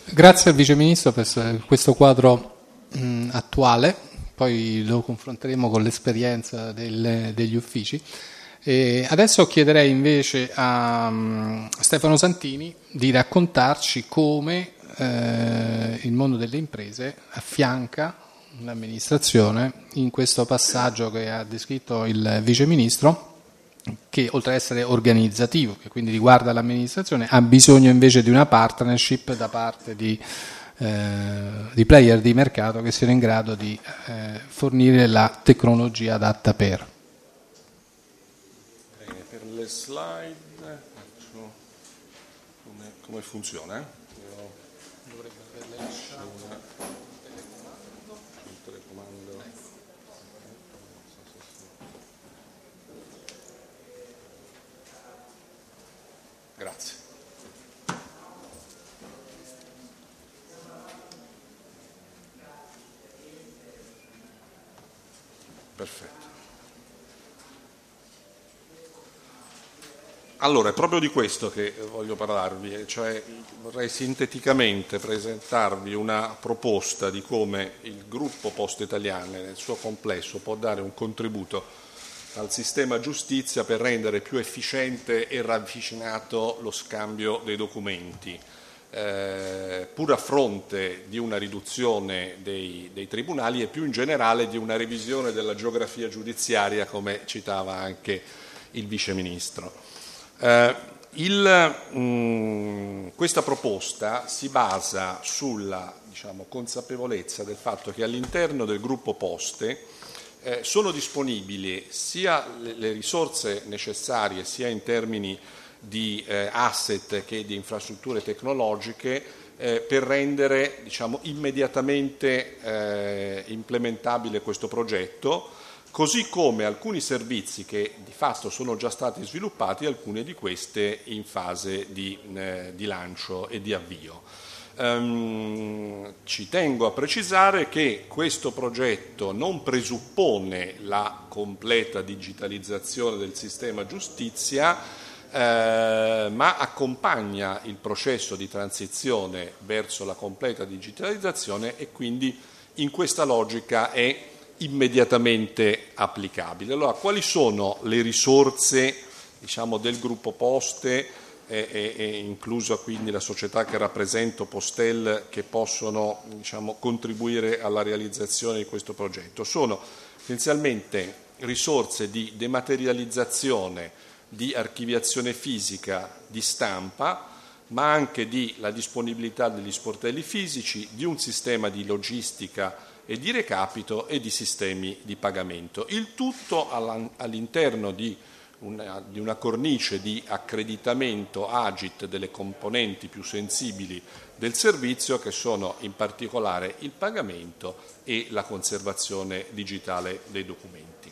Grazie al Vice Ministro per questo quadro attuale, poi lo confronteremo con l'esperienza degli uffici. E adesso chiederei invece a Stefano Santini di raccontarci come il mondo delle imprese affianca l'amministrazione in questo passaggio che ha descritto il Vice Ministro, che oltre ad essere organizzativo, che quindi riguarda l'amministrazione, ha bisogno invece di una partnership da parte di player di mercato che siano in grado di fornire la tecnologia adatta per. Bene, per le slide faccio come funziona? Dovrebbe averle lasciato il telecomando. Grazie. Perfetto. Allora, è proprio di questo che voglio parlarvi, cioè vorrei sinteticamente presentarvi una proposta di come il gruppo Poste Italiane nel suo complesso può dare un contributo al sistema giustizia per rendere più efficiente e ravvicinato lo scambio dei documenti, pur a fronte di una riduzione dei tribunali e più in generale di una revisione della geografia giudiziaria, come citava anche il Vice Ministro. Questa proposta si basa sulla consapevolezza del fatto che all'interno del gruppo Poste sono disponibili sia le risorse necessarie, sia in termini di asset che di infrastrutture tecnologiche, per rendere immediatamente implementabile questo progetto, così come alcuni servizi che di fatto sono già stati sviluppati, alcune di queste in fase di lancio e di avvio. Ci tengo a precisare che questo progetto non presuppone la completa digitalizzazione del sistema giustizia, ma accompagna il processo di transizione verso la completa digitalizzazione e quindi in questa logica è immediatamente applicabile. Allora, quali sono le risorse del gruppo Poste e inclusa quindi la società che rappresento, Postel, che possono contribuire alla realizzazione di questo progetto? Sono essenzialmente risorse di dematerializzazione, di archiviazione fisica, di stampa, ma anche di la disponibilità degli sportelli fisici, di un sistema di logistica e di recapito e di sistemi di pagamento. Il tutto all'interno di una cornice di accreditamento Agit delle componenti più sensibili del servizio, che sono in particolare il pagamento e la conservazione digitale dei documenti.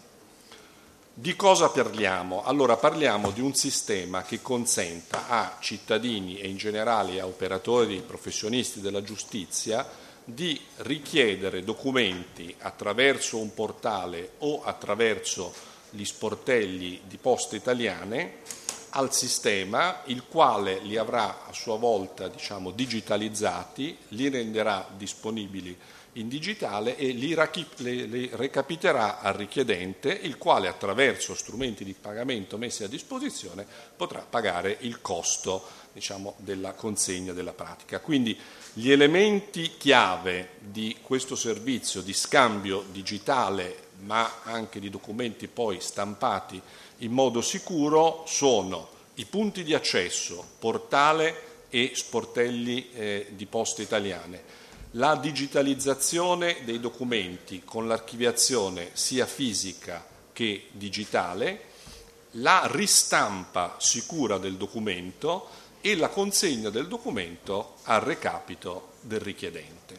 Di cosa parliamo? Allora, parliamo di un sistema che consenta a cittadini e in generale a operatori professionisti della giustizia di richiedere documenti attraverso un portale o attraverso gli sportelli di Poste Italiane al sistema, il quale li avrà a sua volta digitalizzati, li renderà disponibili in digitale e li recapiterà al richiedente, il quale attraverso strumenti di pagamento messi a disposizione potrà pagare il costo della consegna della pratica. Quindi gli elementi chiave di questo servizio di scambio digitale, ma anche di documenti poi stampati in modo sicuro, sono i punti di accesso, portale e sportelli di Poste Italiane, la digitalizzazione dei documenti con l'archiviazione sia fisica che digitale, la ristampa sicura del documento e la consegna del documento al recapito del richiedente.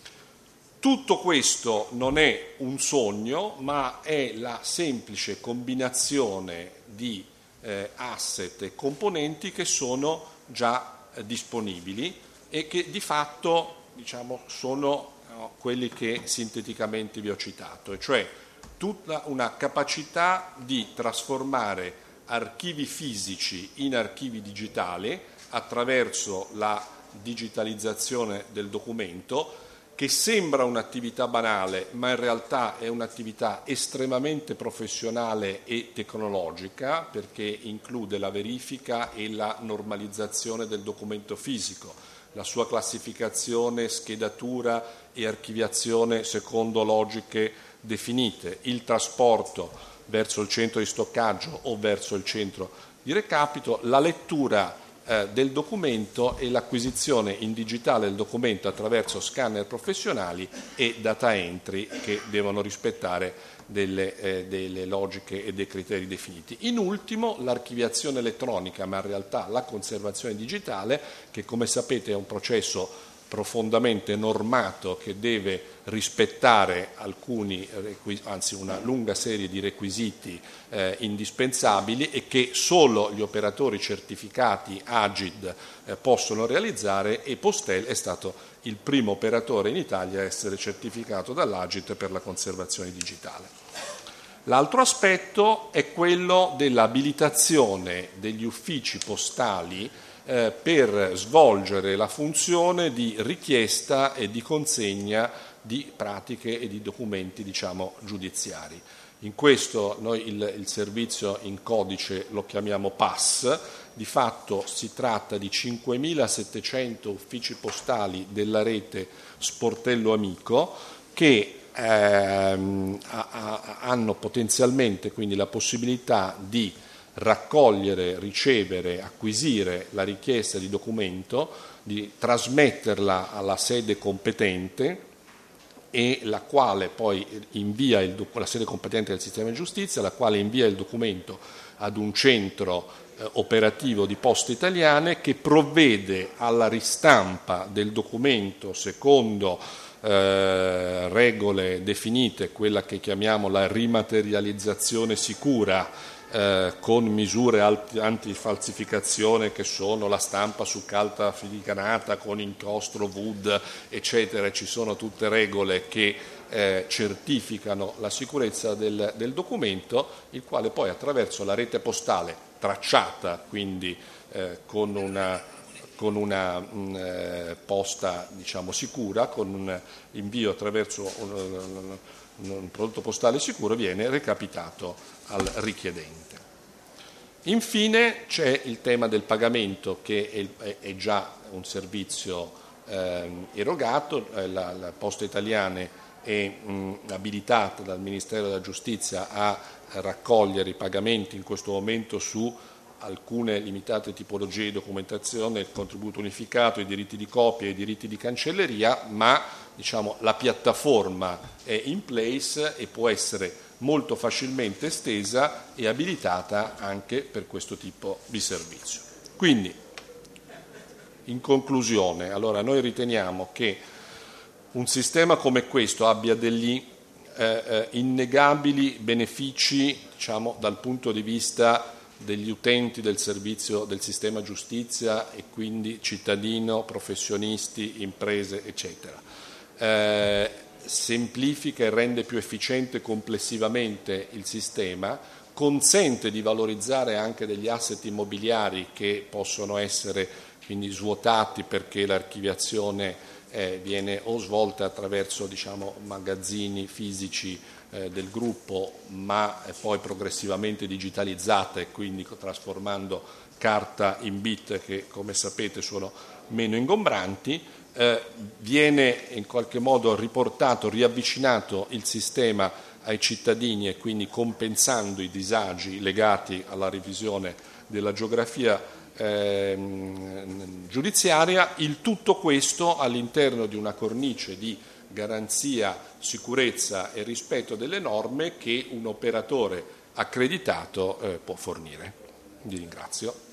Tutto questo non è un sogno, ma è la semplice combinazione di asset e componenti che sono già disponibili e che di fatto sono quelli che sinteticamente vi ho citato, e cioè tutta una capacità di trasformare archivi fisici in archivi digitali attraverso la digitalizzazione del documento, che sembra un'attività banale, ma in realtà è un'attività estremamente professionale e tecnologica, perché include la verifica e la normalizzazione del documento fisico, la sua classificazione, schedatura e archiviazione secondo logiche definite, il trasporto verso il centro di stoccaggio o verso il centro di recapito, la lettura del documento e l'acquisizione in digitale del documento attraverso scanner professionali e data entry che devono rispettare delle logiche e dei criteri definiti. In ultimo l'archiviazione elettronica, ma in realtà la conservazione digitale, che come sapete è un processo profondamente normato che deve rispettare una lunga serie di requisiti indispensabili e che solo gli operatori certificati Agid possono realizzare, e Postel è stato il primo operatore in Italia a essere certificato dall'Agid per la conservazione digitale. L'altro aspetto è quello dell'abilitazione degli uffici postali per svolgere la funzione di richiesta e di consegna di pratiche e di documenti, giudiziari. In questo noi il servizio in codice lo chiamiamo PAS, di fatto si tratta di 5.700 uffici postali della rete Sportello Amico che hanno potenzialmente quindi la possibilità di raccogliere, ricevere, acquisire la richiesta di documento, di trasmetterla alla sede competente e la quale poi invia la sede competente del sistema di giustizia, la quale invia il documento ad un centro operativo di Poste Italiane che provvede alla ristampa del documento secondo regole definite, quella che chiamiamo la rimaterializzazione sicura, con misure antifalsificazione che sono la stampa su carta filigrana con incastro wood, eccetera. Ci sono tutte regole che certificano la sicurezza del documento, il quale poi attraverso la rete postale tracciata, quindi con una posta sicura, con un invio attraverso un prodotto postale sicuro, viene recapitato al richiedente. Infine c'è il tema del pagamento, che è già un servizio erogato. La Poste Italiane è abilitata dal Ministero della Giustizia a raccogliere i pagamenti in questo momento su alcune limitate tipologie di documentazione, il contributo unificato, i diritti di copia e i diritti di cancelleria, ma la piattaforma è in place e può essere molto facilmente estesa e abilitata anche per questo tipo di servizio. Quindi, in conclusione, allora noi riteniamo che un sistema come questo abbia degli innegabili benefici dal punto di vista degli utenti del servizio del sistema giustizia e quindi cittadino, professionisti, imprese, eccetera. Semplifica e rende più efficiente complessivamente il sistema, consente di valorizzare anche degli asset immobiliari che possono essere quindi svuotati perché l'archiviazione viene o svolta attraverso magazzini fisici del gruppo, ma poi progressivamente digitalizzata e quindi trasformando carta in bit che, come sapete, sono meno ingombranti. Viene in qualche modo riportato, riavvicinato il sistema ai cittadini e quindi compensando i disagi legati alla revisione della geografia giudiziaria, il tutto questo all'interno di una cornice di garanzia, sicurezza e rispetto delle norme che un operatore accreditato può fornire. Vi ringrazio.